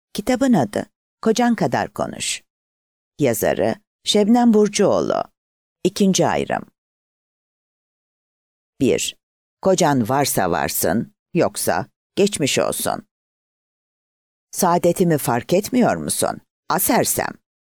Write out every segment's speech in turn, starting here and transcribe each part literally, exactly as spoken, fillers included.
Kitabın adı Kocan Kadar Konuş. Yazarı Şebnem Burcuoğlu. İkinci ayrım. bir. Kocan varsa varsın, yoksa geçmiş olsun. Saadetimi fark etmiyor musun? Asersem.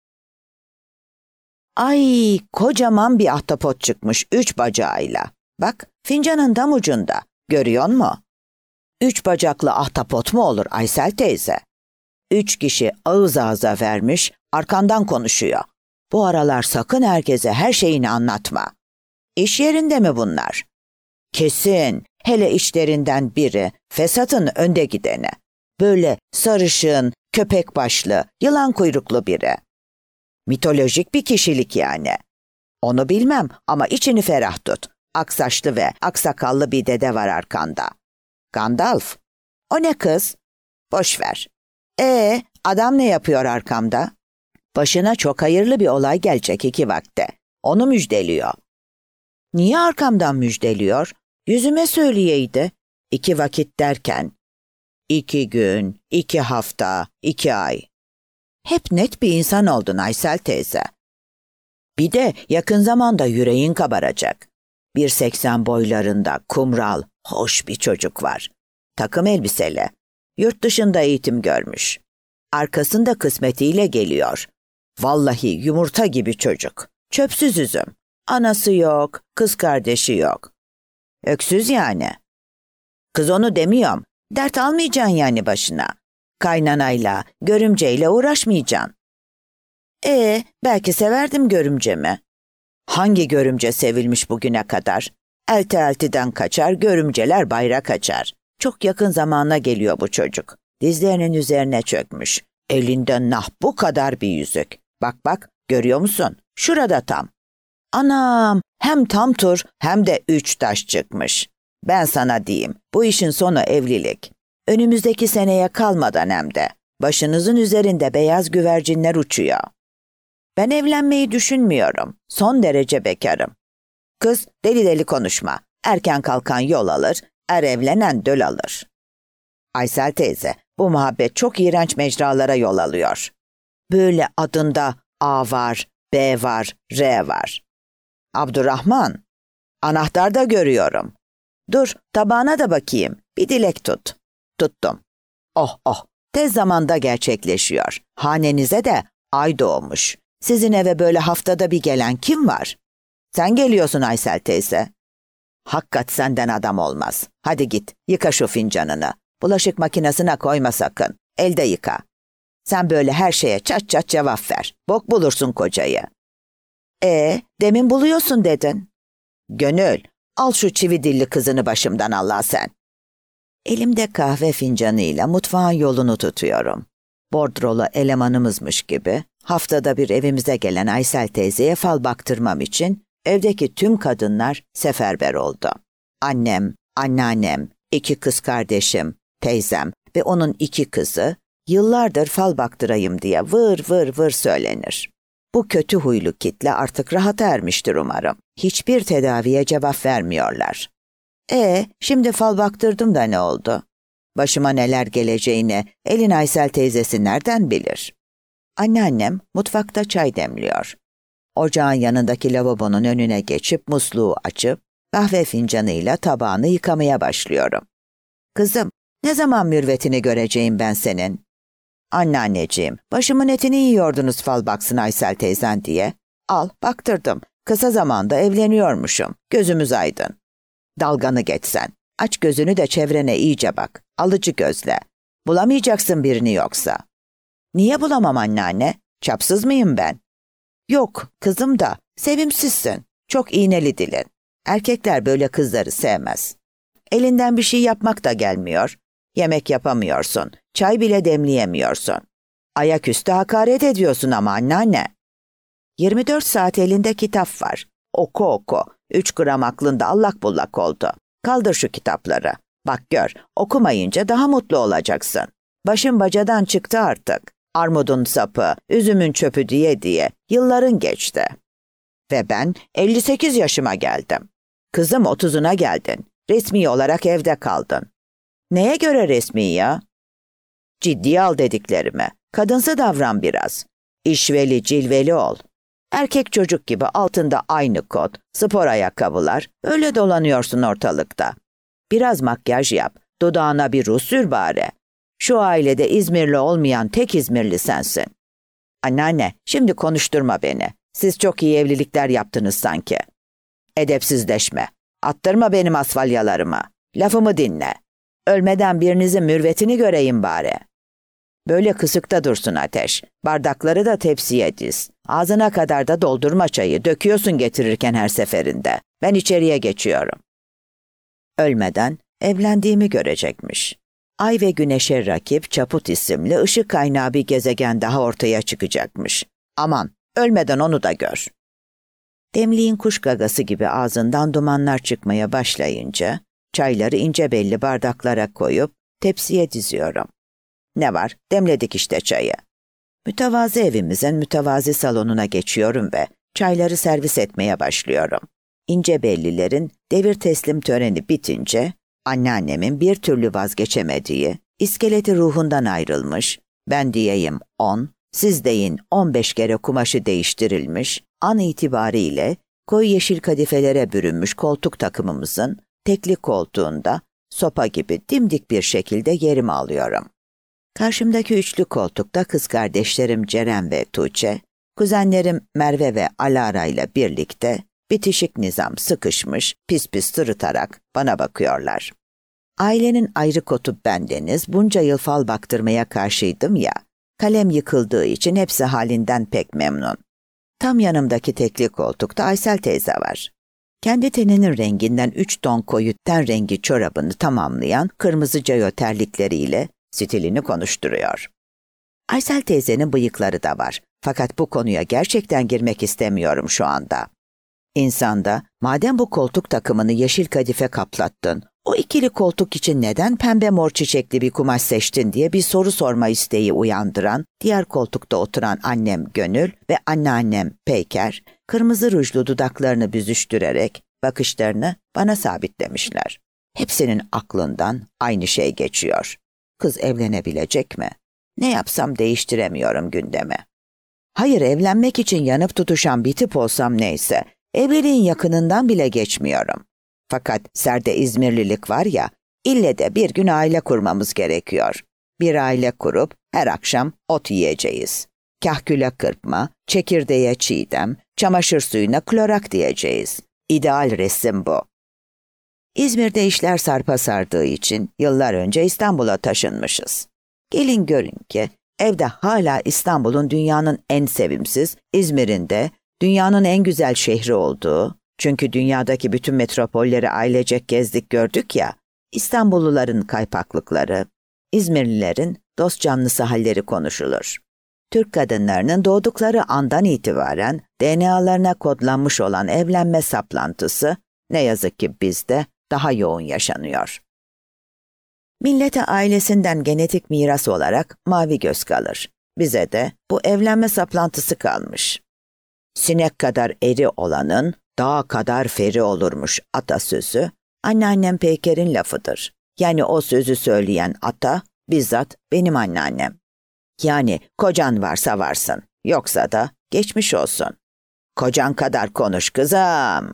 Ay, kocaman bir ahtapot çıkmış üç bacağıyla. Bak, fincanın tam ucunda. Görüyor musun? Üç bacaklı ahtapot mu olur Aysel teyze? Üç kişi ağız ağza vermiş, arkandan konuşuyor. Bu aralar sakın herkese her şeyini anlatma. İş yerinde mi bunlar? Kesin, hele işlerinden biri fesatın önde gideni. Böyle sarışın, köpek başlı, yılan kuyruklu biri. Mitolojik bir kişilik yani. Onu bilmem ama içini ferah tut. Aksaçlı ve aksakallı bir dede var arkanda. Gandalf. O ne kız? Boş ver. Ee, adam ne yapıyor arkamda? Başına çok hayırlı bir olay gelecek iki vakte. Onu müjdeliyor. Niye arkamdan müjdeliyor? Yüzüme söyleyeydi. İki vakit derken. İki gün, iki hafta, iki ay. Hep net bir insan oldun Aysel teyze. Bir de yakın zamanda yüreğin kabaracak. bir seksen boylarında kumral, hoş bir çocuk var. Takım elbiseli. Yurt dışında eğitim görmüş. Arkasında kısmetiyle geliyor. Vallahi yumurta gibi çocuk. Çöpsüz üzüm. Anası yok, kız kardeşi yok. Öksüz yani. Kız onu demiyorum. Dert almayacaksın yani başına. Kaynanayla, görümceyle uğraşmayacaksın. E, belki severdim görümcemi. Hangi görümce sevilmiş bugüne kadar? Elti eltiden kaçar, görümceler bayrak açar. Çok yakın zamana geliyor bu çocuk. Dizlerinin üzerine çökmüş. Elinde nah bu kadar bir yüzük. Bak bak, görüyor musun? Şurada tam. Anam, hem tam tur hem de üç taş çıkmış. Ben sana diyeyim, bu işin sonu evlilik. Önümüzdeki seneye kalmadan hem de. Başınızın üzerinde beyaz güvercinler uçuyor. Ben evlenmeyi düşünmüyorum. Son derece bekarım. Kız, deli deli konuşma. Erken kalkan yol alır, er evlenen döl alır. Aysel teyze, bu muhabbet çok iğrenç mecralara yol alıyor. Böyle adında A var, B var, R var. Abdurrahman, anahtar da görüyorum. Dur, tabağına da bakayım. Bir dilek tut. Tuttum. Oh oh, tez zamanda gerçekleşiyor. Hanenize de ay doğmuş. Sizin eve böyle haftada bir gelen kim var? Sen geliyorsun Aysel teyze. Hakikat senden adam olmaz. Hadi git, yıka şu fincanını. Bulaşık makinesine koyma sakın. Elde yıka. Sen böyle her şeye çat çat cevap ver. Bok bulursun kocayı. E, demin buluyorsun dedin. Gönül, al şu çivi dilli kızını başımdan Allah sen. Elimde kahve fincanıyla mutfağın yolunu tutuyorum. Bordrolu elemanımızmış gibi haftada bir evimize gelen Aysel teyzeye fal baktırmam için evdeki tüm kadınlar seferber oldu. Annem, anneannem, iki kız kardeşim, teyzem ve onun iki kızı yıllardır fal baktırayım diye vır vır vır söylenir. Bu kötü huylu kitle artık rahata ermiştir umarım. Hiçbir tedaviye cevap vermiyorlar. E, şimdi fal baktırdım da ne oldu? Başıma neler geleceğini elin Aysel teyzesi nereden bilir? Anneannem mutfakta çay demliyor. Ocağın yanındaki lavabonun önüne geçip musluğu açıp kahve fincanıyla tabağını yıkamaya başlıyorum. Kızım, ne zaman mürvetini göreceğim ben senin? Anneanneciğim, başımın etini yiyordunuz fal baksın Aysel teyzen diye. Al, baktırdım. Kısa zamanda evleniyormuşum. Gözümüz aydın. Dalganı geçsen. Aç gözünü de çevrene iyice bak. Alıcı gözle. Bulamayacaksın birini yoksa. Niye bulamam anneanne? Çapsız mıyım ben? Yok, kızım da sevimsizsin. Çok iğneli dilin. Erkekler böyle kızları sevmez. Elinden bir şey yapmak da gelmiyor. Yemek yapamıyorsun. Çay bile demleyemiyorsun. Ayaküstü hakaret ediyorsun ama anneanne. yirmi dört saat elinde kitap var. Oku oku. Üç gram aklında allak bullak oldu. Kaldır şu kitapları. Bak gör, okumayınca daha mutlu olacaksın. Başın bacadan çıktı artık. Armudun sapı, üzümün çöpü diye diye yılların geçti. Ve ben elli sekiz yaşıma geldim. Kızım otuzuna geldin. Resmi olarak evde kaldın. Neye göre resmi ya? Ciddiye al dediklerimi. Kadınsı davran biraz. İşveli, cilveli ol. Erkek çocuk gibi altında aynı kot, spor ayakkabılar, öyle dolanıyorsun ortalıkta. Biraz makyaj yap, dudağına bir ruj sür bari. Şu ailede İzmirli olmayan tek İzmirli sensin. Anneanne, şimdi konuşturma beni. Siz çok iyi evlilikler yaptınız sanki. Edepsizleşme. Attırma benim asfalyalarımı. Lafımı dinle. Ölmeden birinizin mürvetini göreyim bari. Böyle kısıkta dursun Ateş. Bardakları da tepsiye diz. Ağzına kadar da doldurma çayı. Döküyorsun getirirken her seferinde. Ben içeriye geçiyorum. Ölmeden evlendiğimi görecekmiş. Ay ve güneşe rakip Çaput isimli ışık kaynağı bir gezegen daha ortaya çıkacakmış. Aman, ölmeden onu da gör. Demliğin kuş gagası gibi ağzından dumanlar çıkmaya başlayınca, çayları ince belli bardaklara koyup tepsiye diziyorum. Ne var? Demledik işte çayı. Mütevazı evimizin mütevazi salonuna geçiyorum ve çayları servis etmeye başlıyorum. İnce bellilerin devir teslim töreni bitince, anneannemin bir türlü vazgeçemediği, iskeleti ruhundan ayrılmış, ben diyeyim on, siz deyin on beş kere kumaşı değiştirilmiş, an itibariyle koyu yeşil kadifelere bürünmüş koltuk takımımızın tekli koltuğunda sopa gibi dimdik bir şekilde yerimi alıyorum. Karşımdaki üçlü koltukta kız kardeşlerim Ceren ve Tuğçe, kuzenlerim Merve ve Alara ile birlikte bitişik nizam sıkışmış, pis pis sırıtarak bana bakıyorlar. Ailenin ayrı kotu bendeniz, bunca yıl fal baktırmaya karşıydım ya, kalem yıkıldığı için hepsi halinden pek memnun. Tam yanımdaki tekli koltukta Aysel teyze var. Kendi teninin renginden üç ton koyu ten rengi çorabını tamamlayan kırmızı cayo terlikleriyle stilini konuşturuyor. Aysel teyzenin bıyıkları da var. Fakat bu konuya gerçekten girmek istemiyorum şu anda. İnsanda, madem bu koltuk takımını yeşil kadife kaplattın, o ikili koltuk için neden pembe mor çiçekli bir kumaş seçtin diye bir soru sorma isteği uyandıran, diğer koltukta oturan annem Gönül ve anneannem Peyker, kırmızı rujlu dudaklarını büzüştürerek bakışlarını bana sabitlemişler. Hepsinin aklından aynı şey geçiyor. Kız evlenebilecek mi? Ne yapsam değiştiremiyorum gündemi. Hayır, evlenmek için yanıp tutuşan bir tip olsam neyse, evliliğin yakınından bile geçmiyorum. Fakat serde İzmirlilik var ya, ille de bir gün aile kurmamız gerekiyor. Bir aile kurup her akşam ot yiyeceğiz. Kahküle kırpma, çekirdeğe çiğdem, çamaşır suyuna klorak diyeceğiz. İdeal resim bu. İzmir'de işler sarpa sardığı için yıllar önce İstanbul'a taşınmışız. Gelin görün ki evde hala İstanbul'un dünyanın en sevimsiz, İzmir'in de dünyanın en güzel şehri olduğu, çünkü dünyadaki bütün metropolleri ailecek gezdik gördük ya, İstanbulluların kaypaklıkları, İzmirlilerin dost canlısı halleri konuşulur. Türk kadınlarının doğdukları andan itibaren D N A'larına kodlanmış olan evlenme saplantısı ne yazık ki bizde daha yoğun yaşanıyor. Millete ailesinden genetik miras olarak mavi göz kalır. Bize de bu evlenme saplantısı kalmış. Sinek kadar eri olanın dağ kadar feri olurmuş atasözü, anneannem Peyker'in lafıdır. Yani o sözü söyleyen ata bizzat benim anneannem. Yani kocan varsa varsın, yoksa da geçmiş olsun. Kocan kadar konuş kızım.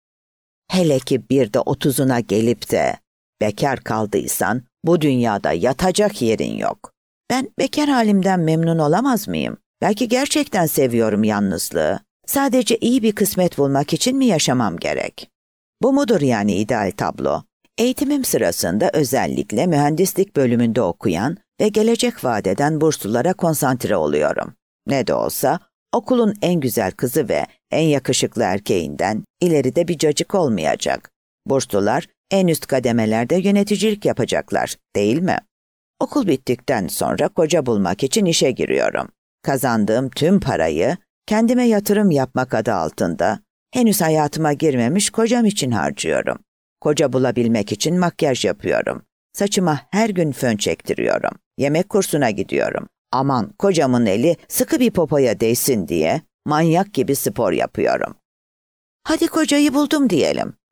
Hele ki bir de otuzuna gelip de bekar kaldıysan bu dünyada yatacak yerin yok. Ben bekar halimden memnun olamaz mıyım? Belki gerçekten seviyorum yalnızlığı. Sadece iyi bir kısmet bulmak için mi yaşamam gerek? Bu mudur yani ideal tablo? Eğitimim sırasında özellikle mühendislik bölümünde okuyan ve gelecek vaat eden burslulara konsantre oluyorum. Ne de olsa okulun en güzel kızı ve en yakışıklı erkeğinden ileride bir cacık olmayacak. Burslular en üst kademelerde yöneticilik yapacaklar, değil mi? Okul bittikten sonra koca bulmak için işe giriyorum. Kazandığım tüm parayı kendime yatırım yapmak adı altında henüz hayatıma girmemiş kocam için harcıyorum. Koca bulabilmek için makyaj yapıyorum. Saçıma her gün fön çektiriyorum. Yemek kursuna gidiyorum. Aman kocamın eli sıkı bir popoya değsin diye manyak gibi spor yapıyorum. Hadi kocayı buldum diyelim.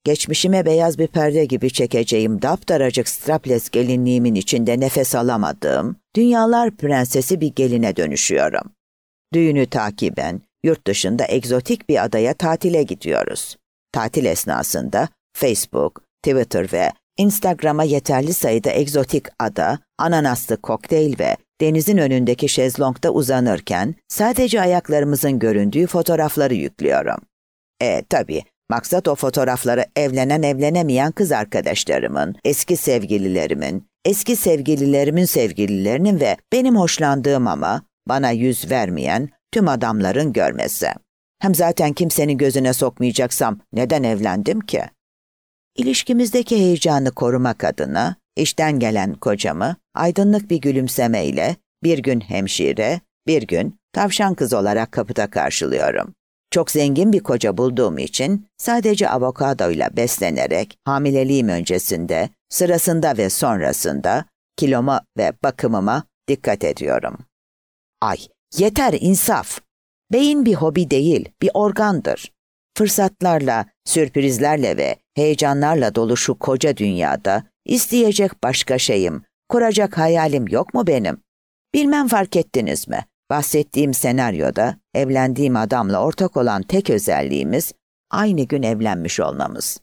Geçmişime beyaz bir perde gibi çekeceğim daptaracık strapless gelinliğimin içinde nefes alamadığım, dünyalar prensesi bir geline dönüşüyorum. Düğünü takiben yurt dışında egzotik bir adaya tatile gidiyoruz. Tatil esnasında Facebook, Twitter ve Instagram'a yeterli sayıda egzotik ada, ananaslı kokteyl ve denizin önündeki şezlongda uzanırken sadece ayaklarımızın göründüğü fotoğrafları yüklüyorum. E tabii, maksat o fotoğrafları evlenen evlenemeyen kız arkadaşlarımın, eski sevgililerimin, eski sevgililerimin sevgililerinin ve benim hoşlandığım ama bana yüz vermeyen tüm adamların görmesi. Hem zaten kimsenin gözüne sokmayacaksam neden evlendim ki? İlişkimizdeki heyecanı korumak adına işten gelen kocamı aydınlık bir gülümsemeyle bir gün hemşire, bir gün tavşan kız olarak kapıda karşılıyorum. Çok zengin bir koca bulduğum için sadece avokadoyla beslenerek hamileliğim öncesinde, sırasında ve sonrasında kiloma ve bakımıma dikkat ediyorum. Ay, yeter insaf! Beyin bir hobi değil, bir organdır. Fırsatlarla, sürprizlerle ve heyecanlarla dolu şu koca dünyada isteyecek başka şeyim, kuracak hayalim yok mu benim? Bilmem fark ettiniz mi? Bahsettiğim senaryoda evlendiğim adamla ortak olan tek özelliğimiz aynı gün evlenmiş olmamız.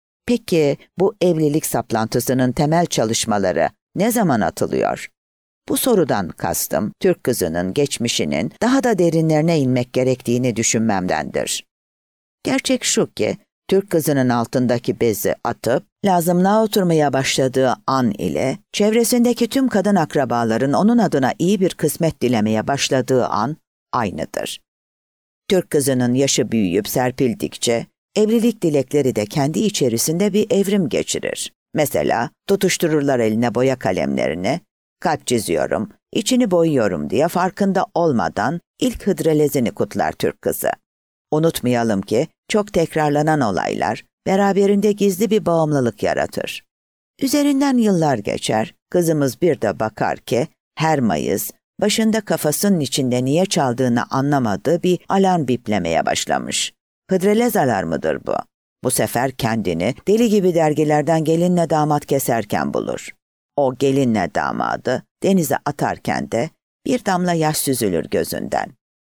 Peki bu evlilik saplantısının temel çalışmaları ne zaman atılıyor? Bu sorudan kastım Türk kızının geçmişinin daha da derinlerine inmek gerektiğini düşünmemdendir. Gerçek şu ki Türk kızının altındaki bezi atıp lazımlığa oturmaya başladığı an ile çevresindeki tüm kadın akrabaların onun adına iyi bir kısmet dilemeye başladığı an aynıdır. Türk kızının yaşı büyüyüp serpildikçe evlilik dilekleri de kendi içerisinde bir evrim geçirir. Mesela tutuştururlar eline boya kalemlerini, kalp çiziyorum, içini boyuyorum diye farkında olmadan ilk hıdrellezini kutlar Türk kızı. Unutmayalım ki çok tekrarlanan olaylar beraberinde gizli bir bağımlılık yaratır. Üzerinden yıllar geçer, kızımız bir de bakar ki her Mayıs başında kafasının içinde niye çaldığını anlamadığı bir alarm biplemeye başlamış. Hıdrellez alarmıdır bu. Bu sefer kendini deli gibi dergilerden gelinle damat keserken bulur. O gelinle damadı denize atarken de bir damla yaş süzülür gözünden.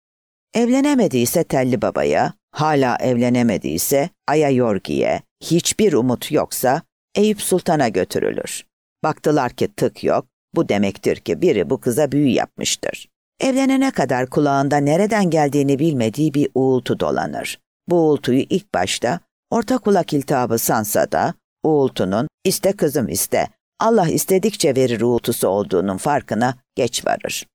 Evlenemediyse telli babaya, hala evlenemediyse Aya Yorgi'ye, hiçbir umut yoksa Eyüp Sultan'a götürülür. Baktılar ki tık yok, bu demektir ki biri bu kıza büyü yapmıştır. Evlenene kadar kulağında nereden geldiğini bilmediği bir uğultu dolanır. Bu uğultuyu ilk başta orta kulak iltihabı sansa da uğultunun iste kızım iste, Allah istedikçe verir uğultusu olduğunun farkına geç varır.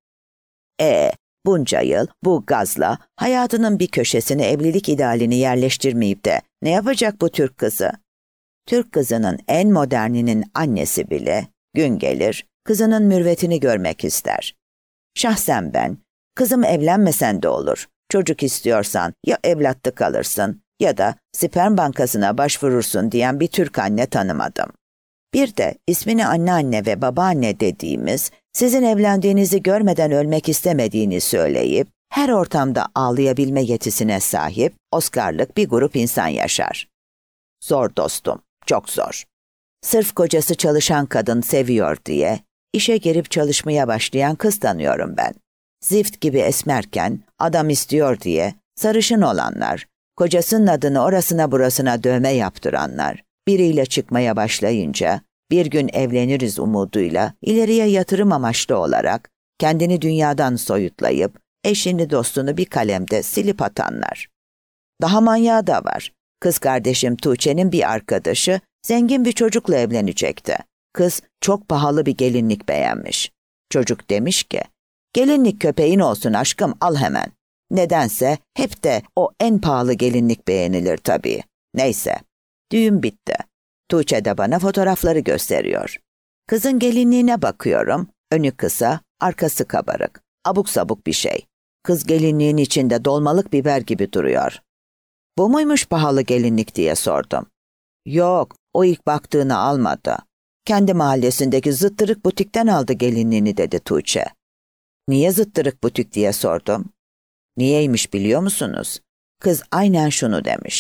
E bunca yıl bu gazla hayatının bir köşesine evlilik idealini yerleştirmeyip de ne yapacak bu Türk kızı? Türk kızının en moderninin annesi bile gün gelir kızının mürvetini görmek ister. Şahsen ben, kızım evlenmesen de olur, çocuk istiyorsan ya evlatlık alırsın ya da sperm bankasına başvurursun diyen bir Türk anne tanımadım. Bir de ismini anneanne ve babaanne dediğimiz, sizin evlendiğinizi görmeden ölmek istemediğini söyleyip, her ortamda ağlayabilme yetisine sahip Oscar'lık bir grup insan yaşar. Zor dostum, çok zor. Sırf kocası çalışan kadın seviyor diye, işe girip çalışmaya başlayan kız tanıyorum ben. Zift gibi esmerken, adam istiyor diye, sarışın olanlar, kocasının adını orasına burasına dövme yaptıranlar, biriyle çıkmaya başlayınca, bir gün evleniriz umuduyla ileriye yatırım amaçlı olarak kendini dünyadan soyutlayıp eşini dostunu bir kalemde silip atanlar. Daha manyağı da var. Kız kardeşim Tuğçe'nin bir arkadaşı zengin bir çocukla evlenecekti. Kız çok pahalı bir gelinlik beğenmiş. Çocuk demiş ki, gelinlik köpeğin olsun aşkım al hemen. Nedense hep de o en pahalı gelinlik beğenilir tabii. Neyse, düğün bitti. Tuğçe de bana fotoğrafları gösteriyor. Kızın gelinliğine bakıyorum, önü kısa, arkası kabarık, abuk sabuk bir şey. Kız gelinliğin içinde dolmalık biber gibi duruyor. Bu muymuş pahalı gelinlik diye sordum. Yok, o ilk baktığını almadı. Kendi mahallesindeki zıttırık butikten aldı gelinliğini dedi Tuğçe. Niye zıttırık butik diye sordum. Niyeymiş biliyor musunuz? Kız aynen şunu demiş.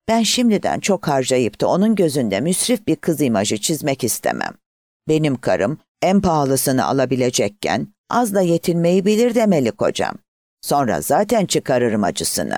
Ben şimdiden çok harcayıp da onun gözünde müsrif bir kız imajı çizmek istemem. Benim karım en pahalısını alabilecekken az da yetinmeyi bilir demeli kocam. Sonra zaten çıkarırım acısını.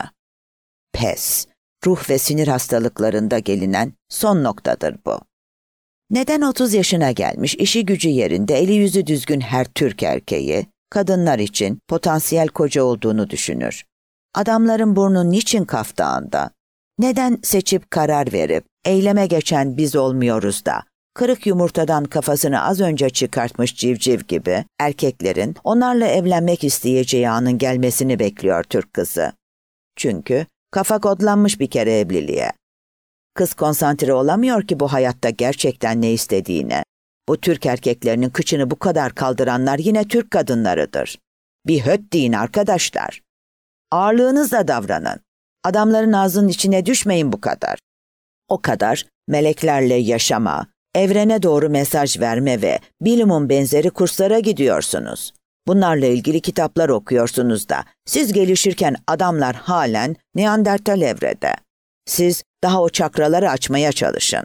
Pes, ruh ve sinir hastalıklarında gelinen son noktadır bu. Neden otuz yaşına gelmiş, işi gücü yerinde, eli yüzü düzgün her Türk erkeği, kadınlar için potansiyel koca olduğunu düşünür? Adamların burnu niçin kaftağında? Neden seçip karar verip eyleme geçen biz olmuyoruz da, kırık yumurtadan kafasını az önce çıkartmış civciv gibi erkeklerin onlarla evlenmek isteyeceği anın gelmesini bekliyor Türk kızı? Çünkü kafa kodlanmış bir kere evliliğe. Kız konsantre olamıyor ki bu hayatta gerçekten ne istediğine. Bu Türk erkeklerinin kıçını bu kadar kaldıranlar yine Türk kadınlarıdır. Bir höt deyin arkadaşlar. Ağırlığınızla davranın. Adamların ağzının içine düşmeyin bu kadar. O kadar meleklerle yaşama, evrene doğru mesaj verme ve bilimum benzeri kurslara gidiyorsunuz. Bunlarla ilgili kitaplar okuyorsunuz da siz gelişirken adamlar halen Neandertal evrede. Siz daha o çakraları açmaya çalışın.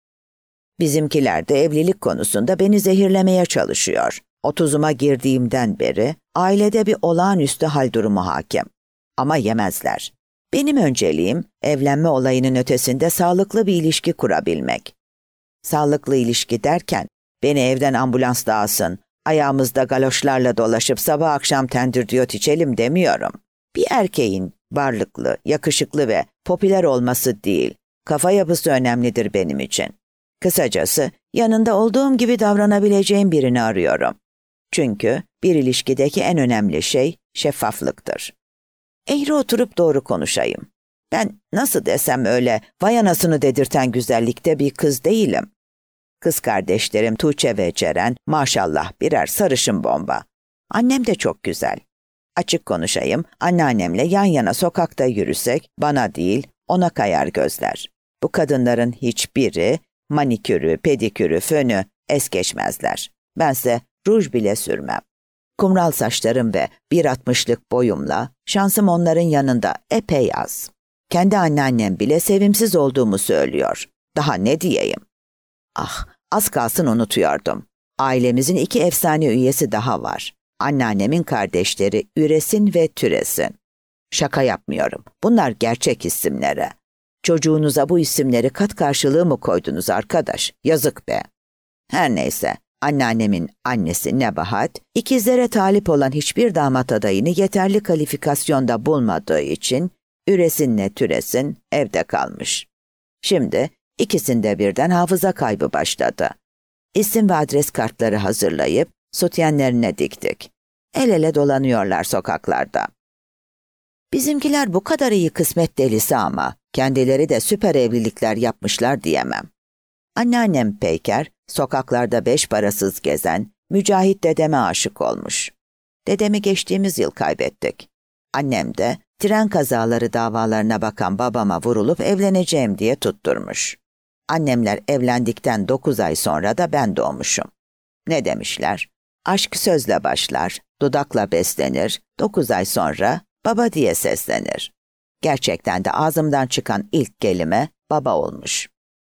Bizimkiler de evlilik konusunda beni zehirlemeye çalışıyor. Otuzuma girdiğimden beri ailede bir olağanüstü hal durumu hakim. Ama yemezler. Benim önceliğim evlenme olayının ötesinde sağlıklı bir ilişki kurabilmek. Sağlıklı ilişki derken beni evden ambulans dağılsın, ayağımızda galoşlarla dolaşıp sabah akşam tendürdiyot içelim demiyorum. Bir erkeğin varlıklı, yakışıklı ve popüler olması değil, kafa yapısı önemlidir benim için. Kısacası yanında olduğum gibi davranabileceğim birini arıyorum. Çünkü bir ilişkideki en önemli şey şeffaflıktır. Eğri oturup doğru konuşayım. Ben nasıl desem öyle vay anasını dedirten güzellikte bir kız değilim. Kız kardeşlerim Tuğçe ve Ceren maşallah birer sarışın bomba. Annem de çok güzel. Açık konuşayım, anneannemle yan yana sokakta yürüsek bana değil ona kayar gözler. Bu kadınların hiçbiri manikürü, pedikürü, fönü es geçmezler. Bense ruj bile sürmem. Kumral saçlarım ve bir altmışlık boyumla şansım onların yanında epey az. Kendi anneannem bile sevimsiz olduğumu söylüyor. Daha ne diyeyim? Ah, az kalsın unutuyordum. Ailemizin iki efsane üyesi daha var. Anneannemin kardeşleri Üresin ve Türesin. Şaka yapmıyorum. Bunlar gerçek isimleri. Çocuğunuza bu isimleri kat karşılığı mı koydunuz arkadaş? Yazık be. Her neyse, anneannemin annesi Nebahat, ikizlere talip olan hiçbir damat adayını yeterli kalifikasyonda bulmadığı için Üresin'le Türesin evde kalmış. Şimdi ikisinde birden hafıza kaybı başladı. İsim ve adres kartları hazırlayıp sütyenlerine diktik. El ele dolanıyorlar sokaklarda. Bizimkiler bu kadar iyi kısmet delisi ama kendileri de süper evlilikler yapmışlar diyemem. Anneannem Peyker, sokaklarda beş parasız gezen Mücahit dedeme aşık olmuş. Dedemi geçtiğimiz yıl kaybettik. Annem de tren kazaları davalarına bakan babama vurulup evleneceğim diye tutturmuş. Annemler evlendikten dokuz ay sonra da ben doğmuşum. Ne demişler? Aşk sözle başlar, dudakla beslenir, dokuz ay sonra baba diye seslenir. Gerçekten de ağzımdan çıkan ilk kelime baba olmuş.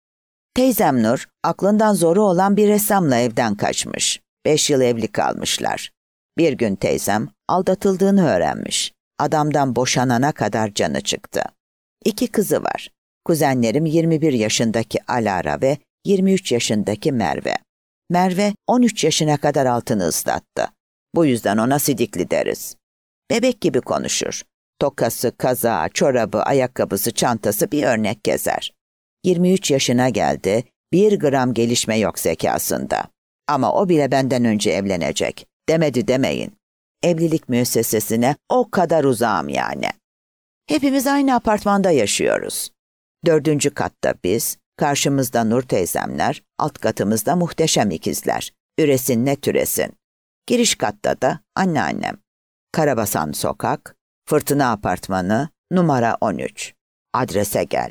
Teyzem Nur, aklından zoru olan bir ressamla evden kaçmış. Beş yıl evli kalmışlar. Bir gün teyzem aldatıldığını öğrenmiş. Adamdan boşanana kadar canı çıktı. İki kızı var. Kuzenlerim yirmi bir yaşındaki Alara ve yirmi üç yaşındaki Merve. Merve on üç yaşına kadar altını ıslattı. Bu yüzden ona sidikli deriz. Bebek gibi konuşur. Tokası, kazağı, çorabı, ayakkabısı, çantası bir örnek gezer. yirmi üç yaşına geldi, bir gram gelişme yok zekasında. Ama o bile benden önce evlenecek. Demedi demeyin. Evlilik müessesesine o kadar uzağım yani. Hepimiz aynı apartmanda yaşıyoruz. Dördüncü katta biz, karşımızda Nur teyzemler, alt katımızda muhteşem ikizler. Üresin ne Türesin. Giriş katta da anneannem. Karabasan Sokak, Fırtına Apartmanı, numara on üç. Adrese gel.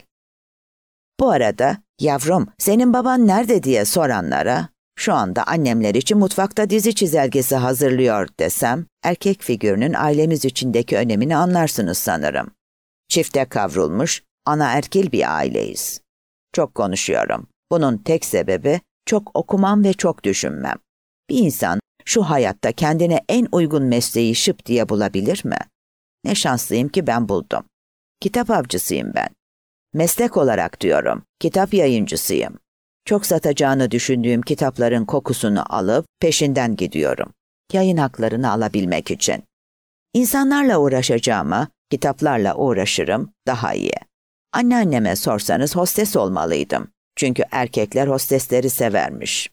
Bu arada, yavrum senin baban nerede diye soranlara, şu anda annemler için mutfakta dizi çizelgesi hazırlıyor desem, erkek figürünün ailemiz içindeki önemini anlarsınız sanırım. Çifte kavrulmuş, Anaerkil bir aileyiz. Çok konuşuyorum. Bunun tek sebebi çok okumam ve çok düşünmem. Bir insan şu hayatta kendine en uygun mesleği şıp diye bulabilir mi? Ne şanslıyım ki ben buldum. Kitap avcısıyım ben. Meslek olarak diyorum, kitap yayıncısıyım. Çok satacağını düşündüğüm kitapların kokusunu alıp peşinden gidiyorum. Yayın haklarını alabilmek için. İnsanlarla uğraşacağıma, kitaplarla uğraşırım, daha iyi. Anneanneme sorsanız hostes olmalıydım. Çünkü erkekler hostesleri severmiş.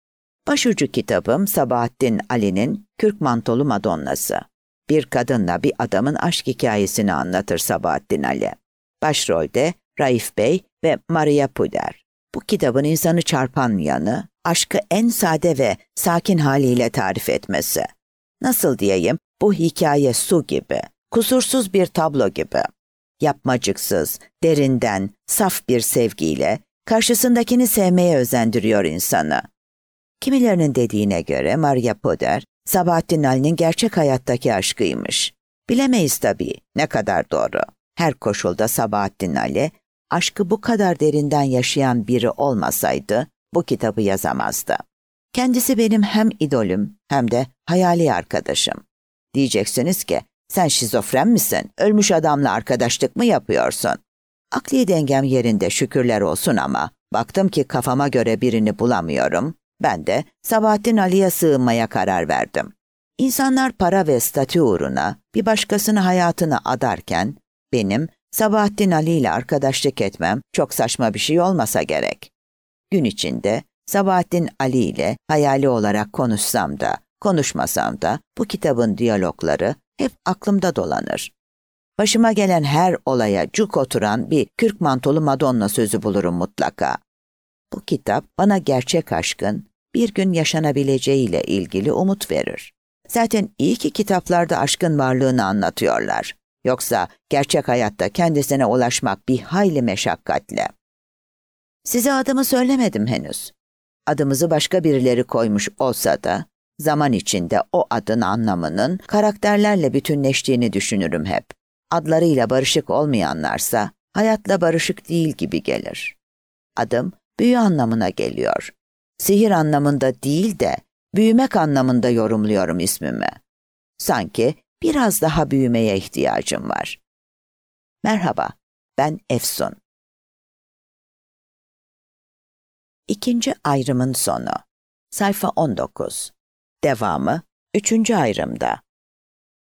Başucu kitabım Sabahattin Ali'nin Kürk Mantolu Madonnası. Bir kadınla bir adamın aşk hikayesini anlatır Sabahattin Ali. Başrolde Raif Bey ve Maria Puder. Bu kitabın insanı çarpan yanı, aşkı en sade ve sakin haliyle tarif etmesi. Nasıl diyeyim, bu hikaye su gibi, kusursuz bir tablo gibi. Yapmacıksız, derinden, saf bir sevgiyle karşısındakini sevmeye özendiriyor insanı. Kimilerinin dediğine göre Maria Puder, Sabahattin Ali'nin gerçek hayattaki aşkıymış. Bilemeyiz tabii, ne kadar doğru. Her koşulda Sabahattin Ali, aşkı bu kadar derinden yaşayan biri olmasaydı bu kitabı yazamazdı. Kendisi benim hem idolüm hem de hayali arkadaşım. Diyeceksiniz ki, sen şizofren misin? Ölmüş adamla arkadaşlık mı yapıyorsun? Akli dengem yerinde şükürler olsun ama baktım ki kafama göre birini bulamıyorum. Ben de Sabahattin Ali'ye sığınmaya karar verdim. İnsanlar para ve statü uğruna bir başkasının hayatını adarken benim Sabahattin Ali ile arkadaşlık etmem çok saçma bir şey olmasa gerek. Gün içinde Sabahattin Ali ile hayali olarak konuşsam da, konuşmasam da bu kitabın diyalogları hep aklımda dolanır. Başıma gelen her olaya cuk oturan bir kürk mantolu Madonna sözü bulurum mutlaka. Bu kitap bana gerçek aşkın bir gün yaşanabileceğiyle ilgili umut verir. Zaten iyi ki kitaplarda aşkın varlığını anlatıyorlar. Yoksa gerçek hayatta kendisine ulaşmak bir hayli meşakkatli. Size adımı söylemedim henüz. Adımızı başka birileri koymuş olsa da zaman içinde o adın anlamının karakterlerle bütünleştiğini düşünürüm hep. Adlarıyla barışık olmayanlarsa hayatla barışık değil gibi gelir. Adım büyü anlamına geliyor. Sihir anlamında değil de büyümek anlamında yorumluyorum ismimi. Sanki biraz daha büyümeye ihtiyacım var. Merhaba, ben Efsun. İkinci ayrımın sonu. Sayfa on dokuz. Devamı üçüncü ayrımda.